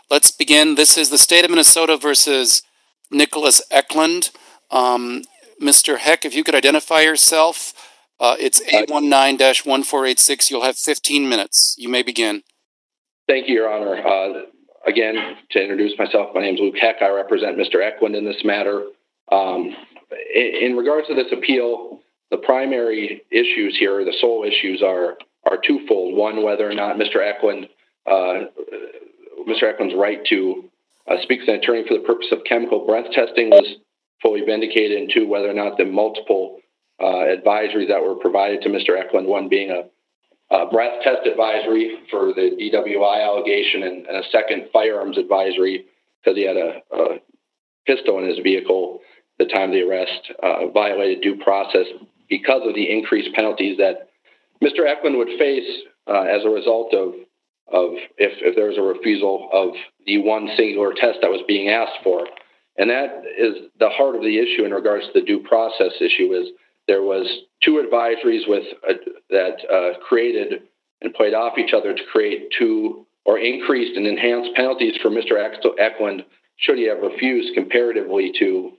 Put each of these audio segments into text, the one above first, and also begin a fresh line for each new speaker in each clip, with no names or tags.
Let's begin. This is the state of Minnesota versus Nicholas Eklund. Mr. Heck, if you could identify yourself, it's 819-1486. You'll have 15 minutes. You may begin.
Thank you, Your Honor. Again, to introduce myself, my name is Luke Heck. I represent Mr. Eklund in this matter. In regards to this appeal, the primary issues here, the sole issues are twofold. One, whether or not Mr. Eklund's right to speak to an attorney for the purpose of chemical breath testing was fully vindicated, and two, whether or not the multiple advisories that were provided to Mr. Eklund, one being a breath test advisory for the DWI allegation and a second firearms advisory because he had a pistol in his vehicle at the time of the arrest, violated due process because of the increased penalties that Mr. Eklund would face as a result of if there was a refusal of the one singular test that was being asked for. And that is the heart of the issue in regards to the due process issue. Is there was two advisories that created and played off each other to create two or increased and enhanced penalties for Mr. Eklund should he have refused comparatively to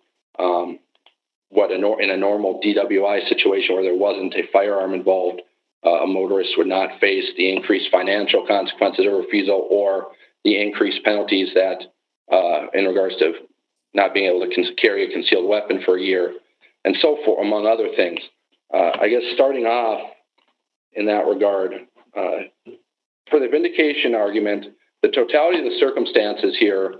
in a normal DWI situation where there wasn't a firearm involved. A motorist would not face the increased financial consequences of refusal or the increased penalties that in regards to not being able to carry a concealed weapon for a year and so forth, among other things. I guess starting off in that regard, for the vindication argument, the totality of the circumstances here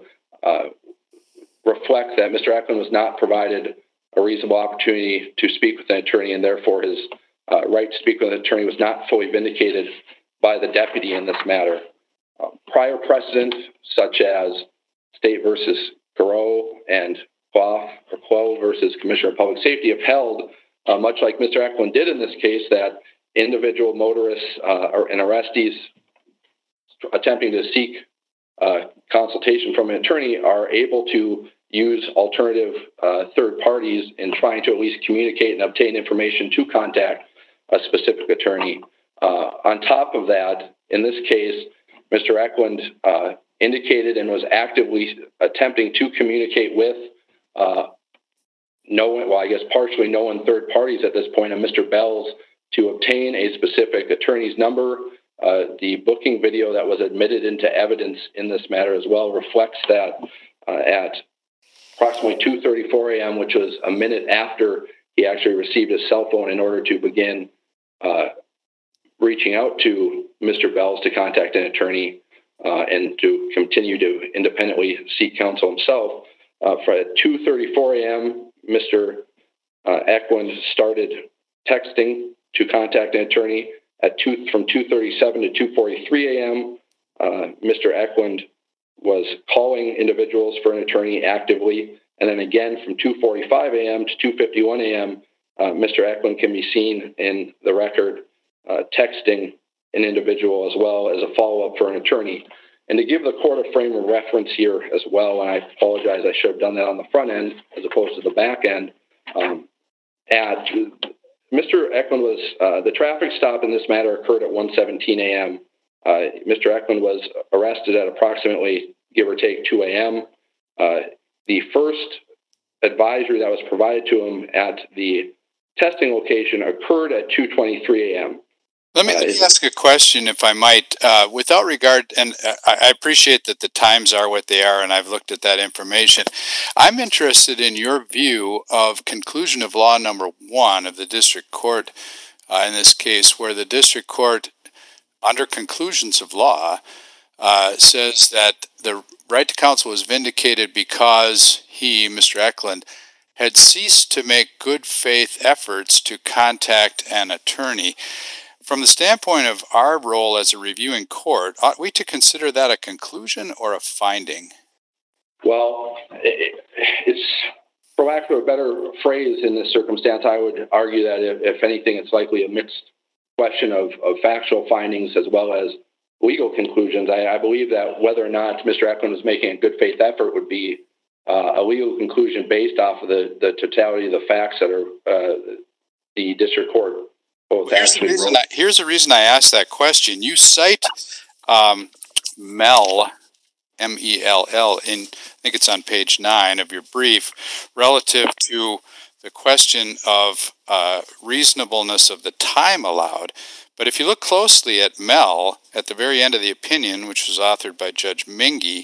reflect that Mr. Eklund was not provided a reasonable opportunity to speak with an attorney, and therefore his right to speak with an attorney was not fully vindicated by the deputy in this matter. Prior precedent, such as State versus Garreau and Clough versus Commissioner of Public Safety, have held, much like Mr. Eklund did in this case, that individual motorists and arrestees attempting to seek consultation from an attorney are able to use alternative third parties in trying to at least communicate and obtain information to contact a specific attorney. On top of that, in this case, Mr. Eklund indicated and was actively attempting to communicate with partially known third parties at this point, and Mr. Bells, to obtain a specific attorney's number. The booking video that was admitted into evidence in this matter as well reflects that at approximately 2:34 a.m., which was a minute after he actually received his cell phone in order to begin reaching out to Mr. Bells to contact an attorney and to continue to independently seek counsel himself. At 2:34 a.m., Mr. Eklund started texting to contact an attorney. From 2:37 to 2:43 a.m., Mr. Eklund was calling individuals for an attorney actively. And then again, from 2:45 a.m. to 2:51 a.m., Mr. Eklund can be seen in the record texting an individual as well as a follow-up for an attorney. And to give the court a frame of reference here as well, and I apologize, I should have done that on the front end as opposed to the back end, Mr. Eklund was, the traffic stop in this matter occurred at 1:17 a.m. Mr. Eklund was arrested at approximately, give or take, 2 a.m. The first advisory that was provided to him at the testing location occurred at 2:23 a.m.
Let me ask a question, if I might, without regard, and I appreciate that the times are what they are, and I've looked at that information. I'm interested in your view of conclusion of law number 1 of the district court, in this case, where the district court, under conclusions of law, says that the right to counsel was vindicated because he, Mr. Eklund, had ceased to make good faith efforts to contact an attorney. From the standpoint of our role as a reviewing court, ought we to consider that a conclusion or a finding?
Well, it's, for lack of a better phrase in this circumstance, I would argue that if anything, it's likely a mixed question of factual findings as well as legal conclusions. I believe that whether or not Mr. Eklund was making a good faith effort would be a legal conclusion based off of the totality of the facts that are the district court.
Here's the reason I asked that question. You cite Mell MELL, in, I think it's on page 9 of your brief, relative to the question of reasonableness of the time allowed. But if you look closely at Mel, at the very end of the opinion, which was authored by Judge Mingy,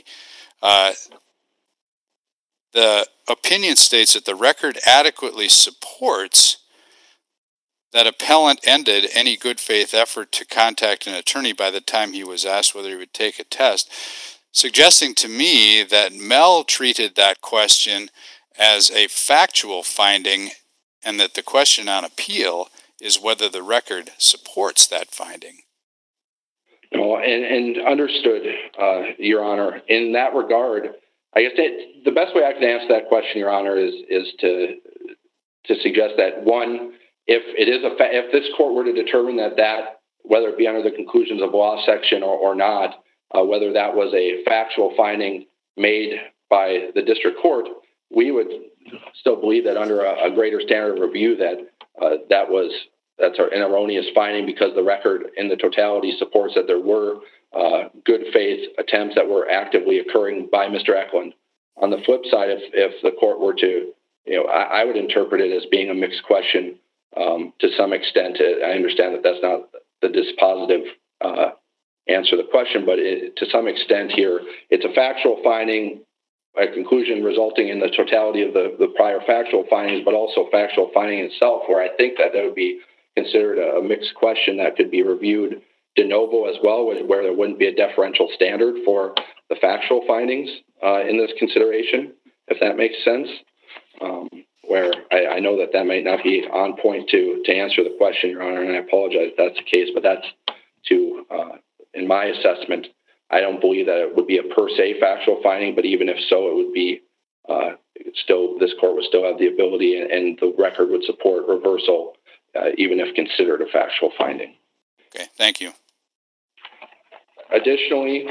the opinion states that the record adequately supports that appellant ended any good faith effort to contact an attorney by the time he was asked whether he would take a test, suggesting to me that Mel treated that question as a factual finding and that the question on appeal is whether the record supports that finding.
No, and understood, Your Honor. In that regard, I guess the best way I can answer that question, Your Honor, is to suggest that, one, if this court were to determine that whether it be under the conclusions of law section or not, whether that was a factual finding made by the district court, we would still believe that under a greater standard of review that's an erroneous finding, because the record in the totality supports that there were good faith attempts that were actively occurring by Mr. Eklund. On the flip side, if the court were to, I would interpret it as being a mixed question to some extent. I understand that that's not the dispositive answer to the question, but to some extent here, it's a factual finding, a conclusion resulting in the totality of the prior factual findings, but also factual finding itself, where I think that would be considered a mixed question that could be reviewed de novo as well, where there wouldn't be a deferential standard for the factual findings in this consideration, if that makes sense. Where I know that might not be on point to answer the question, Your Honor, and I apologize if that's the case, but that's in my assessment, I don't believe that it would be a per se factual finding, but even if so, it would be still, this court would still have the ability and the record would support reversal, even if considered a factual finding.
Okay, thank you.
Additionally,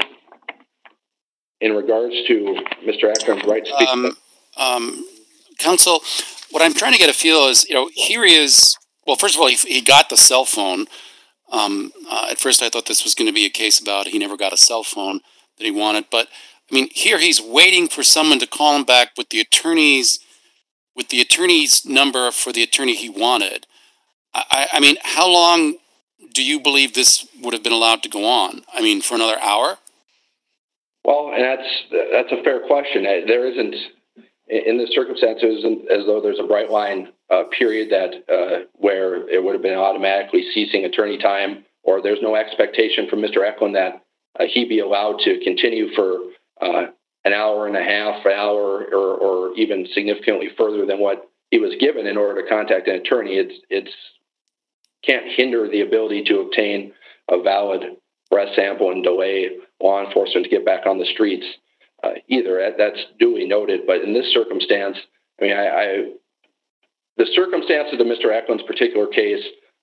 in regards to Mr. Eklund's right to speak.
Counsel, what I'm trying to get a feel is, here he is. Well, first of all, he got the cell phone. At first, I thought this was going to be a case about he never got a cell phone that he wanted. But, I mean, here he's waiting for someone to call him back with the attorney's number for the attorney he wanted. I mean, how long do you believe this would have been allowed to go on? I mean, for another hour?
Well, and that's a fair question. There isn't, in the circumstances, as though there's a bright line period that where it would have been automatically ceasing attorney time, or there's no expectation from Mr. Eklund that he be allowed to continue for an hour and a half, an hour, or even significantly further than what he was given in order to contact an attorney. It's can't hinder the ability to obtain a valid breath sample and delay law enforcement to get back on the streets either. That's duly noted. But in this circumstance, I mean, the circumstances of Mr. Eklund's particular case,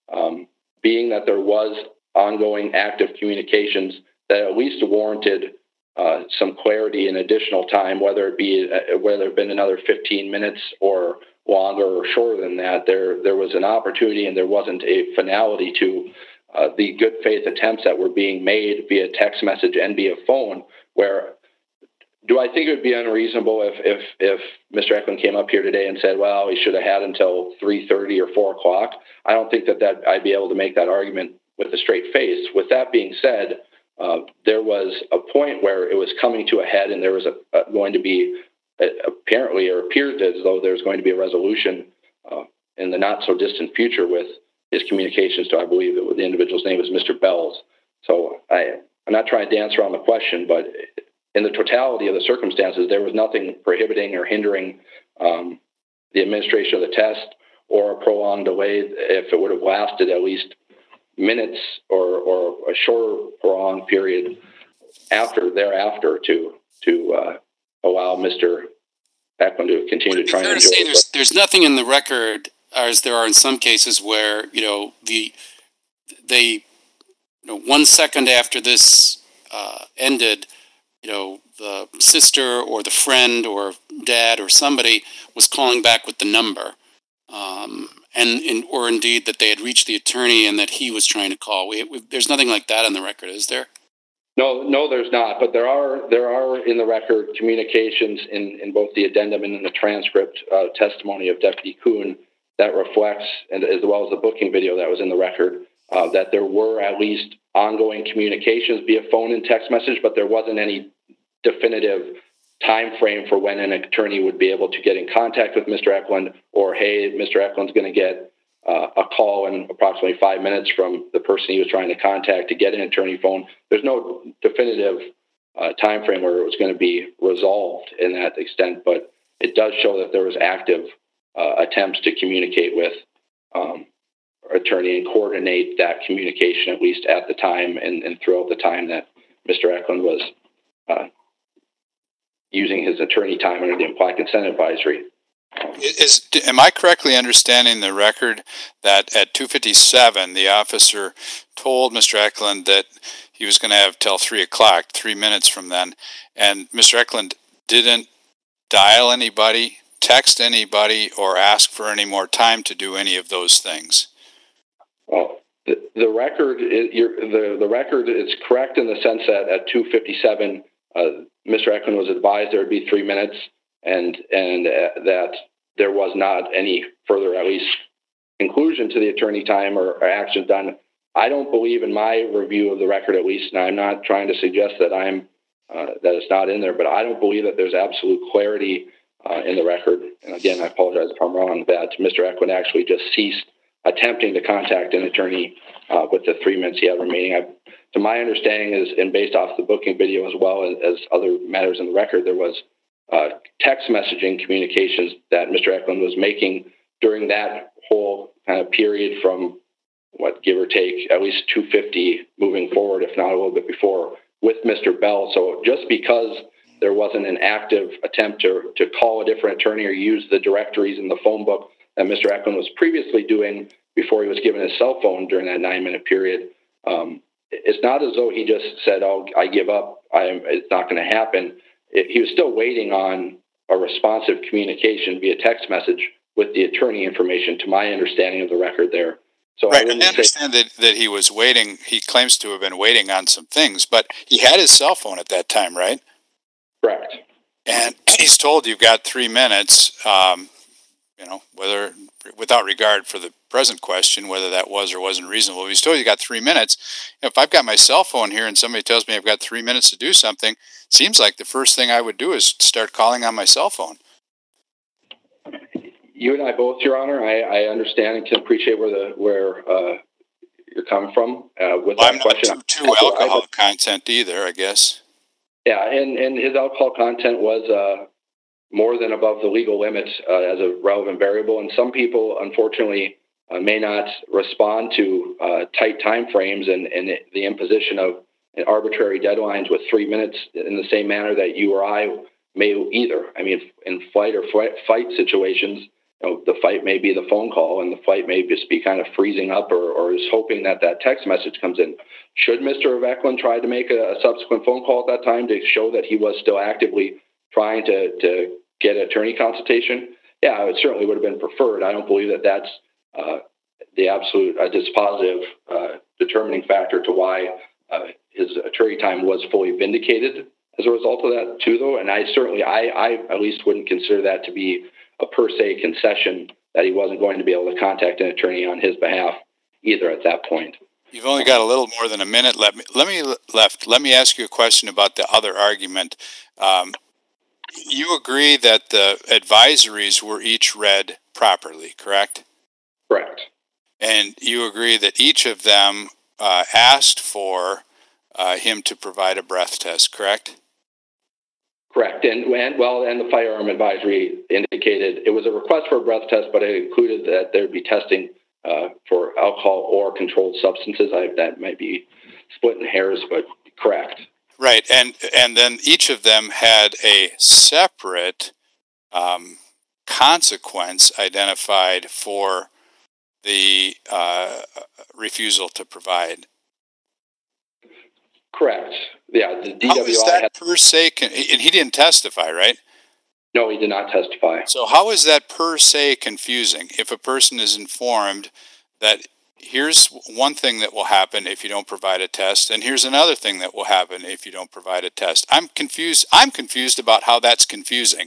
being that there was ongoing active communications that at least warranted some clarity and additional time, whether it been another 15 minutes or longer or shorter than that, there was an opportunity and there wasn't a finality to the good faith attempts that were being made via text message and via phone. Where do I think it would be unreasonable if Mr. Eklund came up here today and said, well, he should have had until 3:30 or 4 o'clock? I don't think that I'd be able to make that argument with a straight face. With that being said, there was a point where it was coming to a head, and there was going to be apparently, or appeared as though there's going to be a resolution in the not so distant future with his communications to, I believe that the individual's name is Mr. Bells. So I'm not trying to dance around the question, but in the totality of the circumstances, there was nothing prohibiting or hindering the administration of the test or a prolonged delay if it would have lasted at least minutes or a shorter prolonged period thereafter to allow Mr. Eklund to continue to try and enjoy it.
There's nothing in the record, as there are in some cases, where 1 second after this ended, the sister or the friend or dad or somebody was calling back with the number, or indeed that they had reached the attorney and that he was trying to call. There's nothing like that on the record, is there?
No, there's not. But there are in the record communications in both the addendum and in the transcript testimony of Deputy Kuhn that reflects, and as well as the booking video that was in the record, that there were at least ongoing communications via phone and text message, but there wasn't any definitive time frame for when an attorney would be able to get in contact with Mr. Eklund, or hey, Mr. Eklund's going to get a call in approximately 5 minutes from the person he was trying to contact to get an attorney phone. There's no definitive time frame where it was going to be resolved in that extent, but it does show that there was active attempts to communicate with attorney and coordinate that communication, at least at the time and throughout the time that Mr. Eklund was using his attorney time under the implied consent advisory.
Am I correctly understanding the record that at 2:57 the officer told Mr. Eklund that he was going to have till 3 o'clock, 3 minutes from then, and Mr. Eklund didn't dial anybody, text anybody, or ask for any more time to do any of those things?
Well, the record is correct in the sense that at 2:57 Mr. Eklund was advised there would be 3 minutes, and that there was not any further, at least, conclusion to the attorney time or action done. I don't believe, in my review of the record at least, and I'm not trying to suggest that that it's not in there, but I don't believe that there's absolute clarity in the record. And again, I apologize if I'm wrong, that Mr. Eklund actually just ceased attempting to contact an attorney with the 3 minutes he had remaining. To my understanding, and based off the booking video as well as other matters in the record, there was text messaging communications that Mr. Eklund was making during that whole kind of period from give or take, at least 2:50 moving forward, if not a little bit before, with Mr. Bell. So just because there wasn't an active attempt to call a different attorney or use the directories in the phone book that Mr. Eklund was previously doing before he was given his cell phone during that 9-minute period, it's not as though he just said, "Oh, I give up. It's not going to happen." He was still waiting on a responsive communication via text message with the attorney information, to my understanding of the record there. So
right, I understand that he was waiting. He claims to have been waiting on some things, but he had his cell phone at that time, right?
Correct.
And he's told you've got 3 minutes, whether, without regard for the present question, whether that was or wasn't reasonable. He's told you got 3 minutes. If I've got my cell phone here and somebody tells me I've got 3 minutes to do something, seems like the first thing I would do is start calling on my cell phone.
You and I both, Your Honor. I understand and can appreciate where you're coming from with that question.
I'm not too alcohol content either, I guess.
Yeah, and his alcohol content was more than above the legal limits as a relevant variable. And some people, unfortunately, may not respond to tight time frames and the imposition of arbitrary deadlines with 3 minutes in the same manner that you or I may either. I mean, in flight or fight situations, the fight may be the phone call, and the fight may just be kind of freezing up or is hoping that text message comes in. Should Mr. Eklund try to make a subsequent phone call at that time to show that he was still actively trying to get attorney consultation? Yeah, it certainly would have been preferred. I don't believe that that's the absolute dispositive determining factor to why his attorney time was fully vindicated as a result of that too, though. And I at least wouldn't consider that to be a per se concession that he wasn't going to be able to contact an attorney on his behalf either at that point.
You've only got a little more than a minute left. Let me ask you a question about the other argument. You agree that the advisories were each read properly, correct?
Correct. And
you agree that each of them asked for him to provide a breath test, correct?
Correct. And the firearm advisory indicated it was a request for a breath test, but it included that there would be testing for alcohol or controlled substances. That might be splitting hairs, but correct.
Right. And then each of them had a separate consequence identified for the refusal to provide.
Correct. Yeah, the DWI.
How is that per se? And he didn't testify, right?
No, he did not testify.
So how is that per se confusing if a person is informed that here's one thing that will happen if you don't provide a test, and here's another thing that will happen if you don't provide a test. I'm confused. I'm confused about how that's confusing.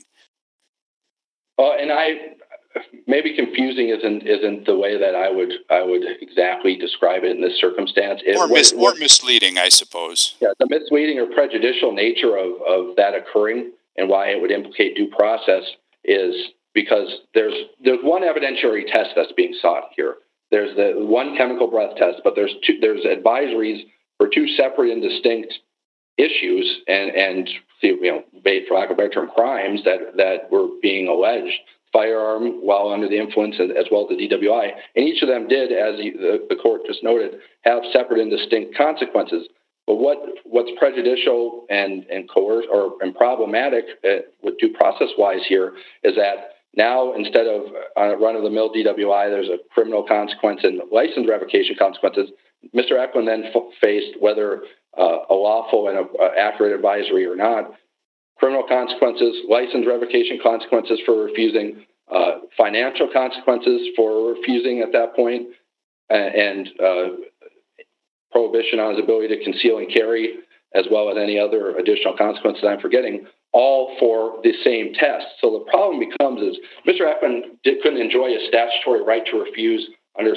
And maybe confusing isn't the way that I would exactly describe it in this circumstance.
Or misleading, I suppose.
Yeah, the misleading or prejudicial nature of that occurring and why it would implicate due process is because there's one evidentiary test that's being sought here. There's the one chemical breath test, but there's advisories for two separate and distinct issues and for lack of a better term, crimes that were being alleged. Firearm while under the influence, as well as the DWI, and each of them did, as the court just noted, have separate and distinct consequences. But what's prejudicial and coercive and problematic with due process wise here is that now instead of a run-of-the-mill DWI, there's a criminal consequence and license revocation consequences. Mr. Eklund then faced whether a lawful and accurate advisory or not. Criminal consequences, license revocation consequences for refusing, financial consequences for refusing at that point, and prohibition on his ability to conceal and carry, as well as any other additional consequences I'm forgetting, all for the same test. So the problem becomes is Mr. Eklund couldn't enjoy a statutory right to refuse under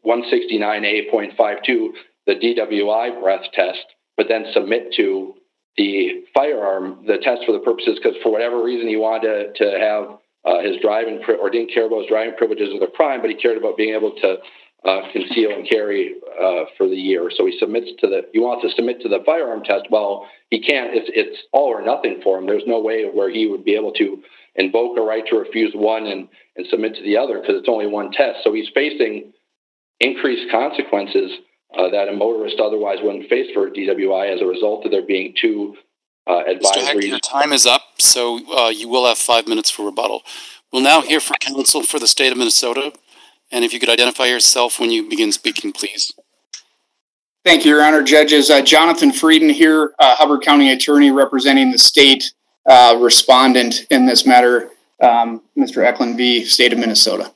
169A.52, the DWI breath test, but then submit to the firearm, the test for the purposes, because for whatever reason he wanted to have his driving, or didn't care about his driving privileges of the crime, but he cared about being able to conceal and carry for the year. So he wants to submit to the firearm test. Well, he can't. It's all or nothing for him. There's no way where he would be able to invoke a right to refuse one and submit to the other because it's only one test. So he's facing increased consequences that a motorist otherwise wouldn't face for a DWI as a result of there being two advisories.
Mr. Heck, your time is up, so you will have 5 minutes for rebuttal. We'll now hear from counsel for the state of Minnesota, and if you could identify yourself when you begin speaking, please.
Thank you, Your Honor. Judges, Jonathan Frieden here, Hubbard County Attorney representing the state respondent in this matter, Mr. Eklund v. State of Minnesota.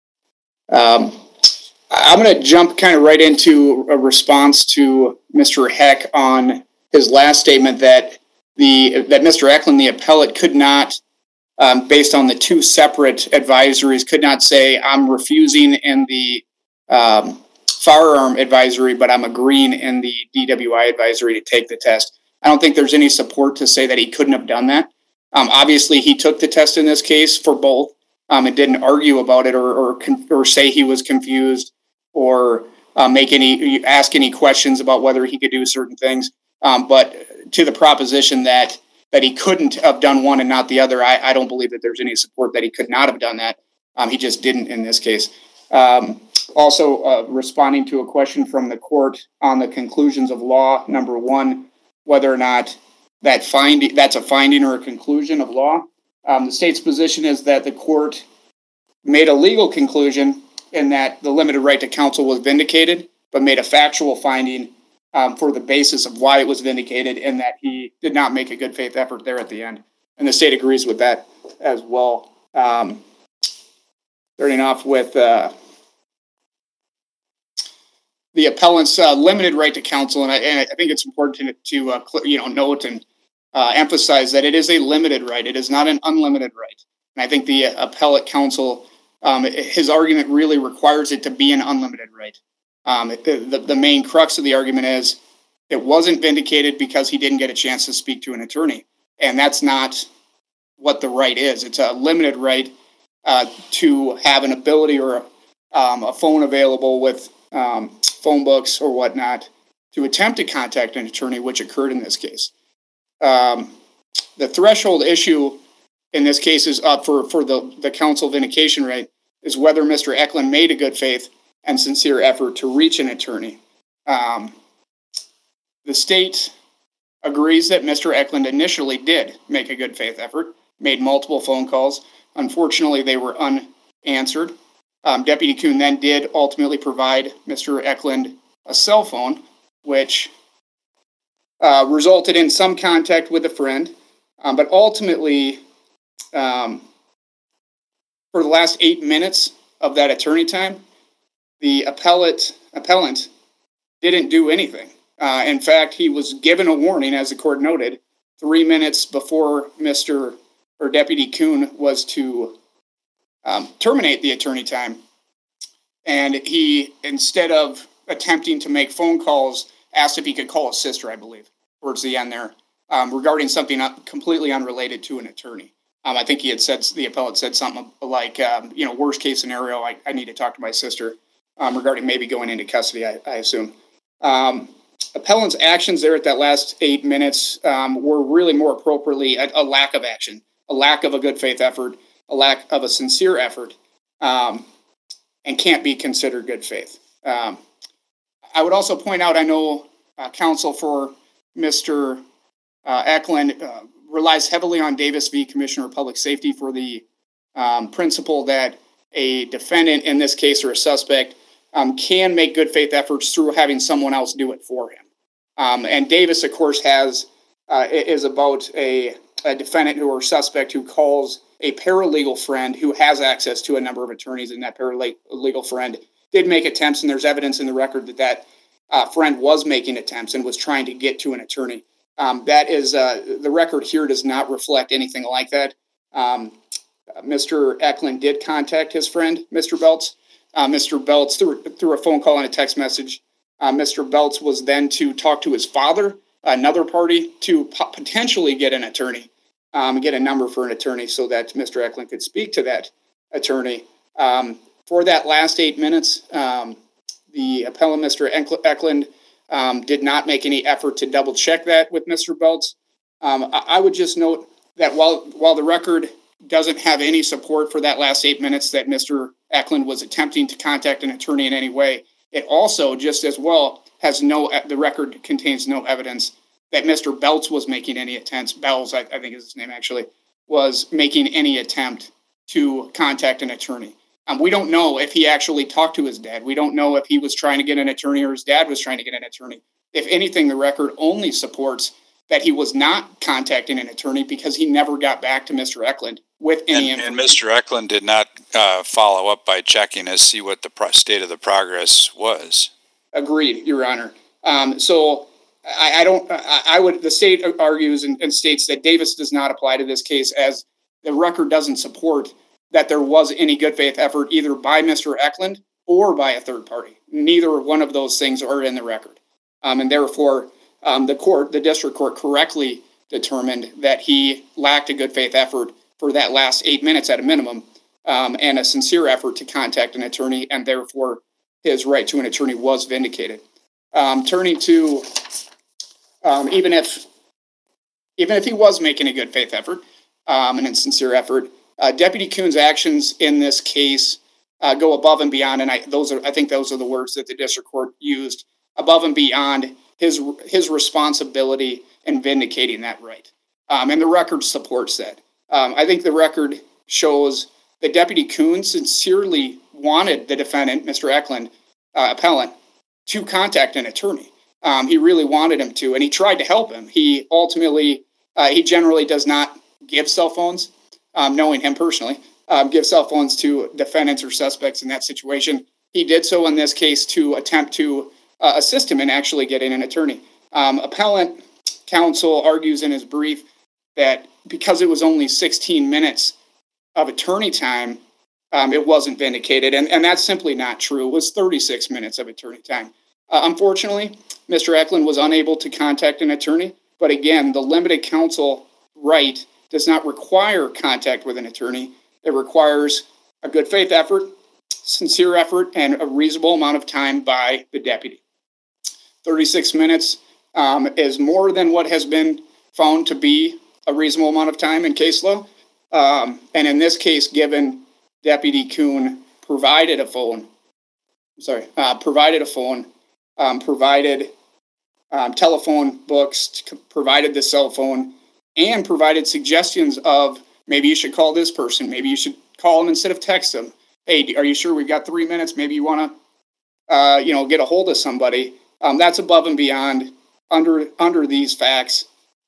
I'm going to jump kind of right into a response to Mr. Heck on his last statement that Mr. Eklund, the appellate, could not, based on the two separate advisories, could not say I'm refusing in the firearm advisory, but I'm agreeing in the DWI advisory to take the test. I don't think there's any support to say that he couldn't have done that. Obviously, he took the test in this case for both and didn't argue about it or say he was confused or ask any questions about whether he could do certain things. But to the proposition that he couldn't have done one and not the other, I don't believe that there's any support that he could not have done that. He just didn't in this case. Also, responding to a question from the court on the conclusions of law, number one, whether or not that's a finding or a conclusion of law. The state's position is that the court made a legal conclusion in that the limited right to counsel was vindicated, but made a factual finding for the basis of why it was vindicated and that he did not make a good faith effort there at the end. And the state agrees with that as well. Starting off with the appellant's limited right to counsel, and I think it's important to note and emphasize that it is a limited right. It is not an unlimited right. And I think the appellate counsel, his argument really requires it to be an unlimited right. The main crux of the argument is it wasn't vindicated because he didn't get a chance to speak to an attorney. And that's not what the right is. It's a limited right to have an ability or a phone available with phone books or whatnot to attempt to contact an attorney, which occurred in this case. The threshold issue in this case is up for the counsel vindication right is whether Mr. Eklund made a good faith and sincere effort to reach an attorney. The state agrees that Mr. Eklund initially did make a good faith effort, made multiple phone calls. Unfortunately, they were unanswered. Deputy Kuhn then did ultimately provide Mr. Eklund a cell phone, which resulted in some contact with a friend. But ultimately, for the last 8 minutes of that attorney time, the appellate appellant didn't do anything. In fact, he was given a warning, as the court noted, 3 minutes before Deputy Kuhn was to terminate the attorney time. And he, instead of attempting to make phone calls, asked if he could call his sister, I believe, towards the end there, regarding something completely unrelated to an attorney. I think the appellant said something like, worst case scenario, I need to talk to my sister regarding maybe going into custody, I assume. Appellant's actions there at that last 8 minutes were really more appropriately a lack of action, a lack of a good faith effort, a lack of a sincere effort, and can't be considered good faith. I would also point out, I know counsel for Mr. Eklund relies heavily on Davis v. Commissioner of Public Safety for the principle that a defendant in this case or a suspect can make good faith efforts through having someone else do it for him. And Davis, of course, is about a defendant or suspect who calls a paralegal friend who has access to a number of attorneys, and that paralegal friend did make attempts, and there's evidence in the record that friend was making attempts and was trying to get to an attorney. That is, the record here does not reflect anything like that. Mr. Eklund did contact his friend, Mr. Belts. Mr. Belts, through a phone call and a text message, Mr. Belts was then to talk to his father, another party, to potentially get an attorney, get a number for an attorney so that Mr. Eklund could speak to that attorney. For that last 8 minutes, the appellant, Mr. Eklund, did not make any effort to double check that with Mr. Belts. I would just note that while the record doesn't have any support for that last 8 minutes that Mr. Eklund was attempting to contact an attorney in any way, it also just as well has the record contains no evidence that Mr. Belts was making any attempts. Bells, I think is his name actually, was making any attempt to contact an attorney. We don't know if he actually talked to his dad. We don't know if he was trying to get an attorney or his dad was trying to get an attorney. If anything, the record only supports that he was not contacting an attorney because he never got back to Mr. Eklund with any information.
And Mr. Eklund did not follow up by checking to see what the state of the progress was.
Agreed, Your Honor. So the state argues and states that Davis does not apply to this case, as the record doesn't support that there was any good faith effort either by Mr. Eklund or by a third party. Neither one of those things are in the record. And therefore, the district court correctly determined that he lacked a good faith effort for that last 8 minutes at a minimum, and a sincere effort to contact an attorney, and therefore his right to an attorney was vindicated. Turning to, even if he was making a good faith effort and a sincere effort, Deputy Kuhn's actions in this case go above and beyond, and I think those are the words that the district court used, above and beyond his responsibility in vindicating that right. And the record supports that. I think the record shows that Deputy Kuhn sincerely wanted the defendant, Mr. Eklund, appellant, to contact an attorney. He really wanted him to, and he tried to help him. He generally does not give cell phones, knowing him personally, give cell phones to defendants or suspects in that situation. He did so in this case to attempt to assist him in actually getting an attorney. Appellant counsel argues in his brief that because it was only 16 minutes of attorney time, it wasn't vindicated, and that's simply not true. It was 36 minutes of attorney time. Unfortunately, Mr. Eklund was unable to contact an attorney, but again, the limited counsel right does not require contact with an attorney. It requires a good faith effort, sincere effort, and a reasonable amount of time by the deputy. 36 minutes is more than what has been found to be a reasonable amount of time in case law. And in this case, given Deputy Kuhn provided telephone books, provided the cell phone, and provided suggestions of maybe you should call this person, maybe you should call them instead of text them. Hey, are you sure we've got 3 minutes? Maybe you want to, get a hold of somebody. That's above and beyond. Under these facts,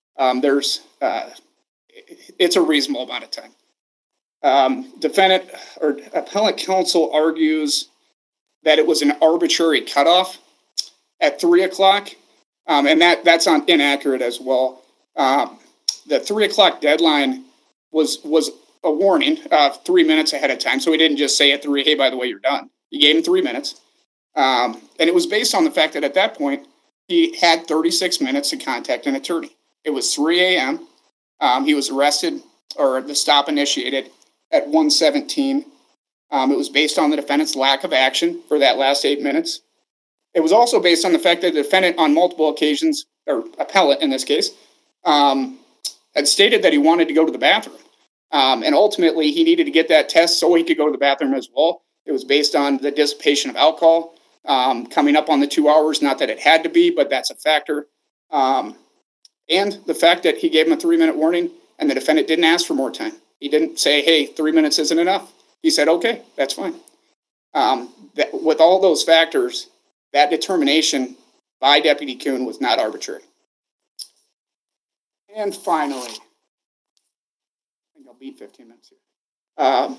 it's a reasonable amount of time. Defendant or appellant counsel argues that it was an arbitrary cutoff at 3 o'clock, and that's inaccurate as well. The 3 o'clock deadline was a warning 3 minutes ahead of time, so he didn't just say at 3, hey, by the way, you're done. He gave him 3 minutes, and it was based on the fact that at that point, he had 36 minutes to contact an attorney. It was 3 a.m. He was arrested, or the stop initiated at 1:17. It was based on the defendant's lack of action for that last 8 minutes. It was also based on the fact that the defendant on multiple occasions, or appellate in this case, had stated that he wanted to go to the bathroom. And ultimately, he needed to get that test so he could go to the bathroom as well. It was based on the dissipation of alcohol coming up on the 2 hours. Not that it had to be, but that's a factor. And the fact that he gave him a 3-minute warning and the defendant didn't ask for more time. He didn't say, hey, 3 minutes isn't enough. He said, okay, that's fine. With all those factors, that determination by Deputy Kuhn was not arbitrary. And finally, I think I'll beat 15 minutes here.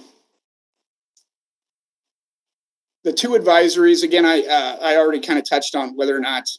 The two advisories, again, I already kind of touched on whether or not,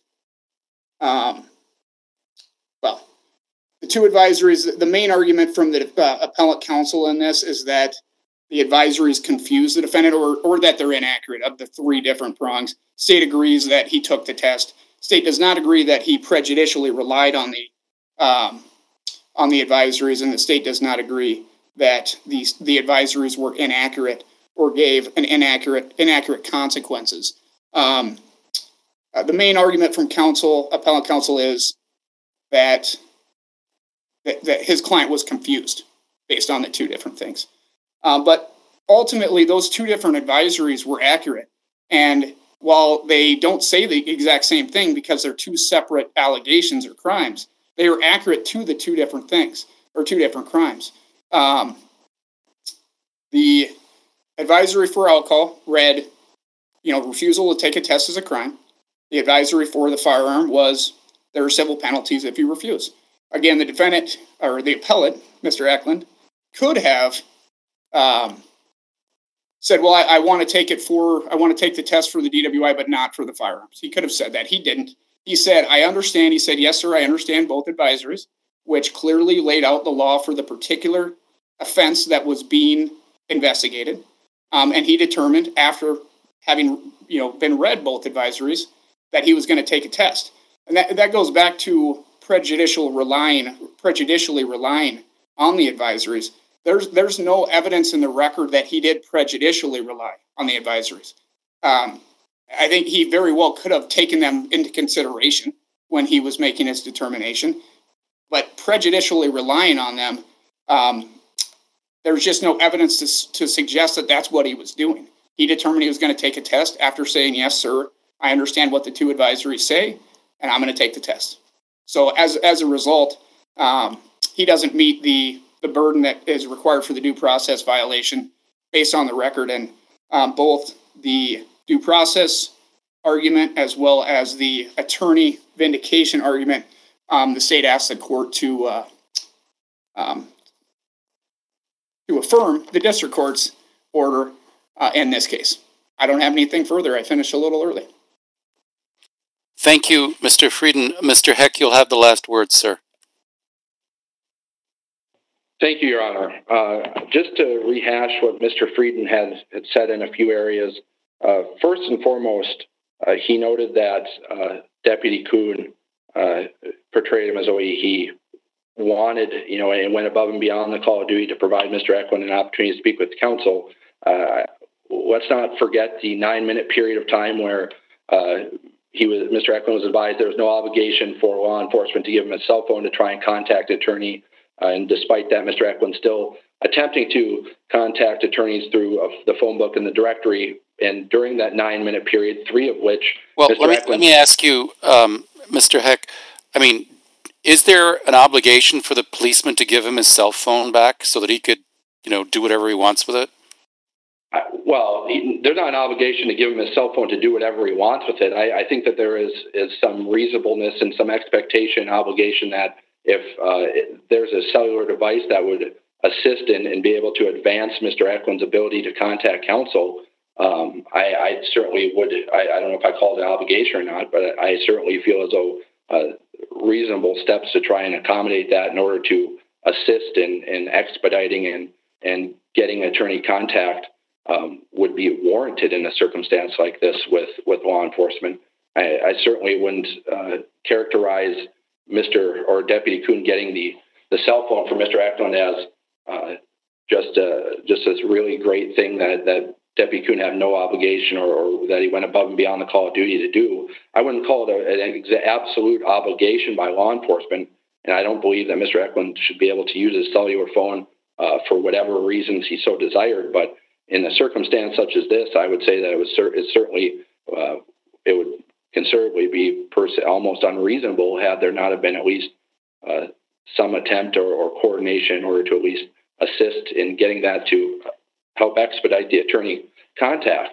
the two advisories, the main argument from the appellate counsel in this is that the advisories confuse the defendant or that they're inaccurate of the three different prongs. State agrees that he took the test. State does not agree that he prejudicially relied on the advisories, and the state does not agree that the advisories were inaccurate or gave an inaccurate consequences. The main argument from appellate counsel is that his client was confused based on the two different things. But ultimately, those two different advisories were accurate. And while they don't say the exact same thing because they're two separate allegations or crimes, they are accurate to the two different things or two different crimes. The advisory for alcohol read, refusal to take a test is a crime. The advisory for the firearm was there are civil penalties if you refuse. Again, the defendant or the appellate, Mr. Eklund, could have said, well, I want to take the test for the DWI, but not for the firearms. He could have said that. He didn't. He said, I understand. He said, yes, sir, I understand both advisories, which clearly laid out the law for the particular offense that was being investigated. And he determined after having, been read both advisories that he was going to take a test. And that goes back to prejudicially relying on the advisories. There's no evidence in the record that he did prejudicially rely on the advisories. I think he very well could have taken them into consideration when he was making his determination, but prejudicially relying on them, there's just no evidence to suggest that that's what he was doing. He determined he was going to take a test after saying, yes, sir, I understand what the two advisories say, and I'm going to take the test. So as a result, he doesn't meet the burden that is required for the due process violation based on the record, and both the due process argument as well as the attorney vindication argument, the state asked the court to affirm the district court's order in this case. I don't have anything further. I finished a little early.
Thank you, Mr. Frieden. Mr. Heck, you'll have the last word, sir.
Thank you, Your Honor. Just to rehash what Mr. Frieden had said in a few areas, first and foremost, he noted that Deputy Kuhn portrayed him as though he wanted, and went above and beyond the call of duty to provide Mr. Eklund an opportunity to speak with counsel. Let's not forget the 9-minute period of time where Mr. Eklund was advised there was no obligation for law enforcement to give him a cell phone to try and contact attorney. And despite that, Mr. Eklund still attempting to contact attorneys through the phone book and the directory. And during that 9-minute period, 3 of which...
Well, let me ask you, Mr. Heck, is there an obligation for the policeman to give him his cell phone back so that he could, do whatever he wants with it?
Well, there's not an obligation to give him his cell phone to do whatever he wants with it. I think that there is some reasonableness and some expectation, obligation that if there's a cellular device that would assist and be able to advance Mr. Eklund's ability to contact counsel, I certainly would. I don't know if I call it an obligation or not, but I certainly feel as though reasonable steps to try and accommodate that in order to assist in expediting and getting attorney contact would be warranted in a circumstance like this with law enforcement. I certainly wouldn't characterize Mr. or Deputy Kuhn getting the cell phone from Mr. Eklund as just this really great thing that Deputy Kuhn had no obligation or that he went above and beyond the call of duty to do. I wouldn't call it an absolute obligation by law enforcement, and I don't believe that Mr. Eklund should be able to use his cellular phone for whatever reasons he so desired. But in a circumstance such as this, I would say that it would considerably be almost unreasonable had there not have been at least some attempt or coordination in order to at least assist in getting that to help expedite the attorney contact.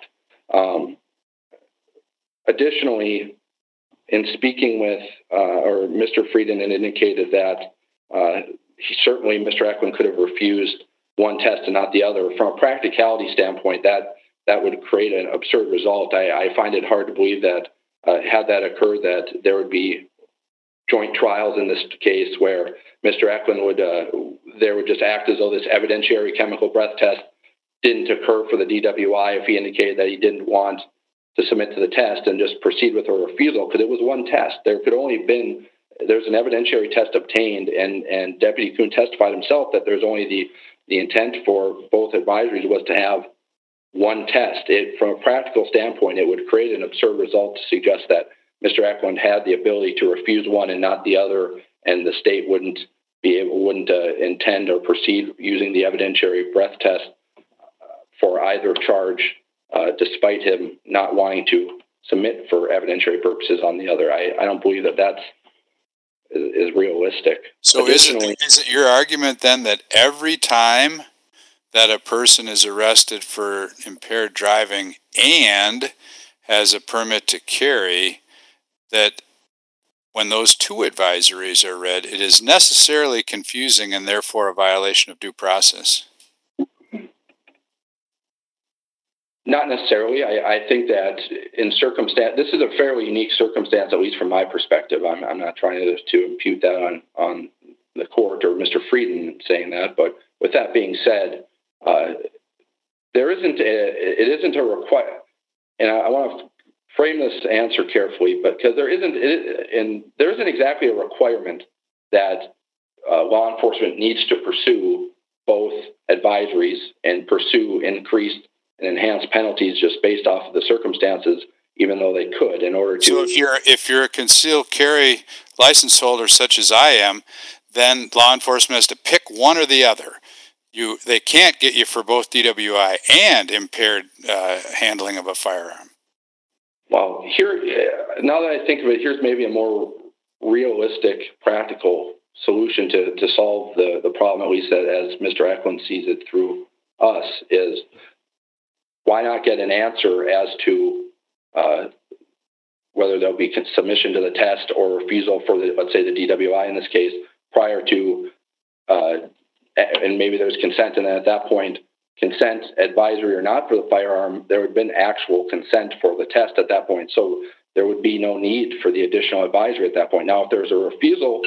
Additionally, in speaking with Mr. Frieden, it indicated that Mr. Eklund could have refused one test and not the other. From a practicality standpoint, that would create an absurd result. I find it hard to believe that had that occurred, that there would be joint trials in this case where Mr. Eklund would just act as though this evidentiary chemical breath test didn't occur for the DWI if he indicated that he didn't want to submit to the test and just proceed with a refusal, because it was one test. There's an evidentiary test obtained, and Deputy Kuhn testified himself that there's only the intent for both advisories was to have one test. From a practical standpoint, it would create an absurd result to suggest that Mr. Eklund had the ability to refuse one and not the other, and the state wouldn't intend or proceed using the evidentiary breath test for either charge, despite him not wanting to submit for evidentiary purposes on the other. I don't believe that is realistic.
So is it your argument then that every time that a person is arrested for impaired driving and has a permit to carry, that when those two advisories are read, it is necessarily confusing and therefore a violation of due process?
Not necessarily. I think that in circumstance, this is a fairly unique circumstance, at least from my perspective. I'm not trying to impute that on the court or Mr. Frieden saying that, but with that being said, it isn't a requirement, and I want to frame this answer carefully, but because there isn't exactly a requirement that law enforcement needs to pursue both advisories and pursue increased and enhanced penalties just based off of the circumstances, even though they could, in order to.
So if you're a concealed carry license holder such as I am, then law enforcement has to pick one or the other. They can't get you for both DWI and impaired handling of a firearm.
Well, now that I think of it, here's maybe a more realistic, practical solution to solve the problem, at least as Mr. Eklund sees it through us, is why not get an answer as to whether there'll be submission to the test or refusal for let's say the DWI in this case, prior to, and maybe there's consent, and then at that point, consent, advisory or not for the firearm, there would have been actual consent for the test at that point. So there would be no need for the additional advisory at that point. Now, if there's a refusal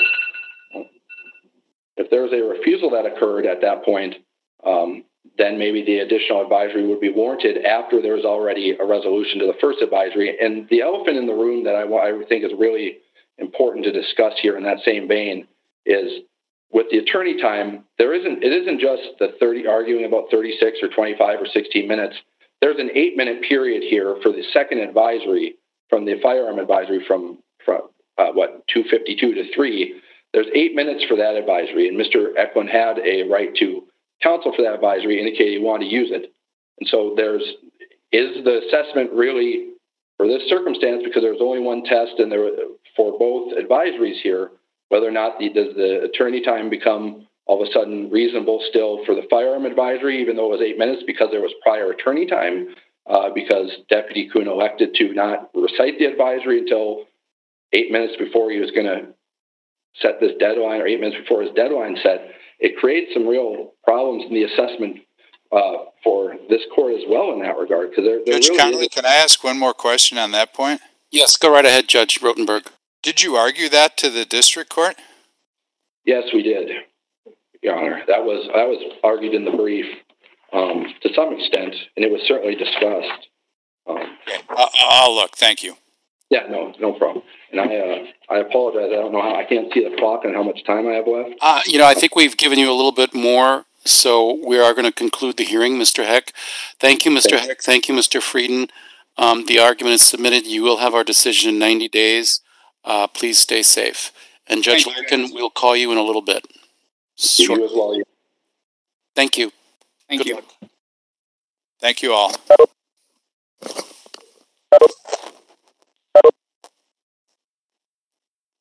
that occurred at that point, then maybe the additional advisory would be warranted after there's already a resolution to the first advisory. And the elephant in the room that I think is really important to discuss here in that same vein is with the attorney time, it isn't just the arguing about 36 or 25 or 16 minutes. There's an 8-minute period here for the second advisory from the firearm advisory from 2:52 to 3. There's 8 minutes for that advisory, and Mr. Eklund had a right to counsel for that advisory, indicated he wanted to use it. And so is the assessment really for this circumstance, because there's only one test and for both advisories here, whether or not does the attorney time become all of a sudden reasonable still for the firearm advisory, even though it was 8 minutes because there was prior attorney time, because Deputy Kuhn elected to not recite the advisory until 8 minutes before he was going to set this deadline, or 8 minutes before his deadline set. It creates some real problems in the assessment for this court as well in that regard, because there
Judge
really
Connolly,
is.
can I ask one more question on that point?
Yes, go right ahead, Judge Rotenberg.
Did you argue that to the district court?
Yes, we did, Your Honor. That was argued in the brief to some extent, and it was certainly discussed.
Okay. I'll look. Thank you.
Yeah, no problem. And I apologize. I don't know how I can't see the clock and how much time I have left.
I think we've given you a little bit more, so we are going to conclude the hearing, Mr. Heck. Thank you, Mr. Heck. Thank you, Mr. Frieden. The argument is submitted. You will have our decision in 90 days. Please stay safe. And Judge Larkin, we'll call you in a little bit.
You as well.
Thank you.
Thank
Good
you.
luck.
Thank you all.